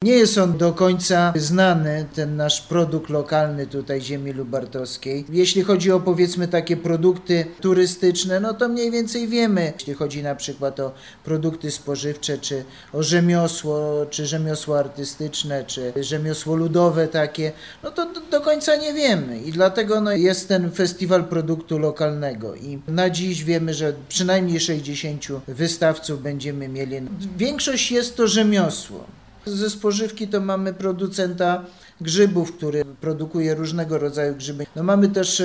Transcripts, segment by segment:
Nie jest on do końca znany, ten nasz produkt lokalny tutaj ziemi lubartowskiej. Jeśli chodzi o powiedzmy takie produkty turystyczne, no to mniej więcej wiemy. Jeśli chodzi na przykład o produkty spożywcze, czy o rzemiosło, czy rzemiosło artystyczne, czy rzemiosło ludowe takie, no to do końca nie wiemy. I dlatego jest ten festiwal produktu lokalnego. I na dziś wiemy, że przynajmniej 60 wystawców będziemy mieli. Większość jest to rzemiosło. Ze spożywki to mamy producenta grzybów, który produkuje różnego rodzaju grzyby. Mamy też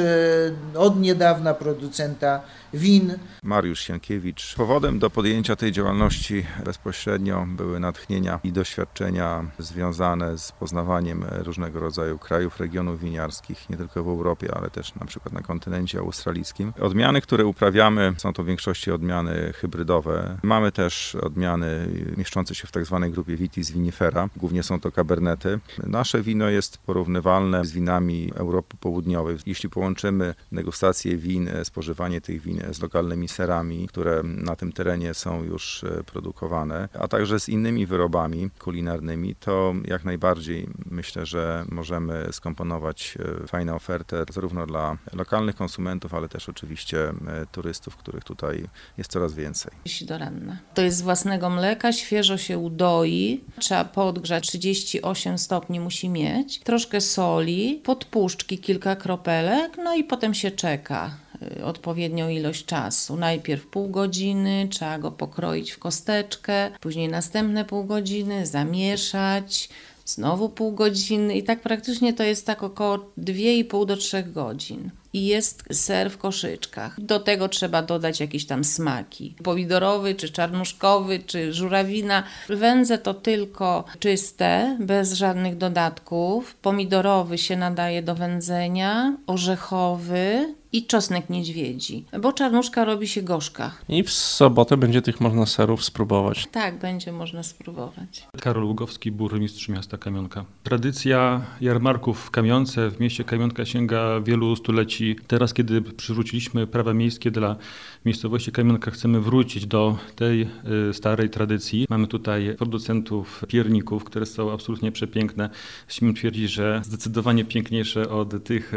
od niedawna producenta win. Mariusz Sienkiewicz. Powodem do podjęcia tej działalności bezpośrednio były natchnienia i doświadczenia związane z poznawaniem różnego rodzaju krajów, regionów winiarskich, nie tylko w Europie, ale też na przykład na kontynencie australijskim. Odmiany, które uprawiamy, są to w większości odmiany hybrydowe. Mamy też odmiany mieszczące się w tak zwanej grupie Vitis vinifera. Głównie są to kabernety. Nasze wino jest porównywalne z winami Europy Południowej. Jeśli połączymy degustację win, spożywanie tych win z lokalnymi serami, które na tym terenie są już produkowane, a także z innymi wyrobami kulinarnymi, to jak najbardziej myślę, że możemy skomponować fajną ofertę zarówno dla lokalnych konsumentów, ale też oczywiście turystów, których tutaj jest coraz więcej. Doranna. To jest z własnego mleka, świeżo się udoi, trzeba podgrzać, 38 stopni musi mieć, troszkę soli, podpuszczki, kilka kropelek, no i potem się czeka odpowiednią ilość czasu. Najpierw pół godziny, trzeba go pokroić w kosteczkę, później następne pół godziny, zamieszać, znowu pół godziny i tak praktycznie to jest tak około 2,5 do 3 godzin. I jest ser w koszyczkach. Do tego trzeba dodać jakieś tam smaki. Pomidorowy, czy czarnuszkowy, czy żurawina. Wędze to tylko czyste, bez żadnych dodatków. Pomidorowy się nadaje do wędzenia, orzechowy i czosnek niedźwiedzi, bo czarnuszka robi się gorzka. I w sobotę będzie tych można serów spróbować. Tak, będzie można spróbować. Karol Ługowski, burmistrz miasta Kamionka. Tradycja jarmarków w Kamionce, w mieście Kamionka sięga wielu stuleci. Teraz, kiedy przywróciliśmy prawa miejskie dla miejscowości Kamionka, chcemy wrócić do tej starej tradycji. Mamy tutaj producentów pierników, które są absolutnie przepiękne. Śmiem twierdzić, że zdecydowanie piękniejsze od tych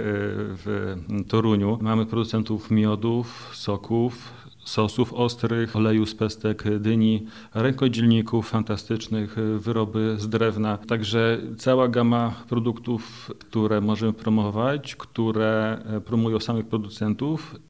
w Toruniu. Mamy producentów miodów, soków, sosów ostrych, oleju z pestek dyni, rękodzielników fantastycznych, wyroby z drewna. Także cała gama produktów, które możemy promować, które promują samych producentów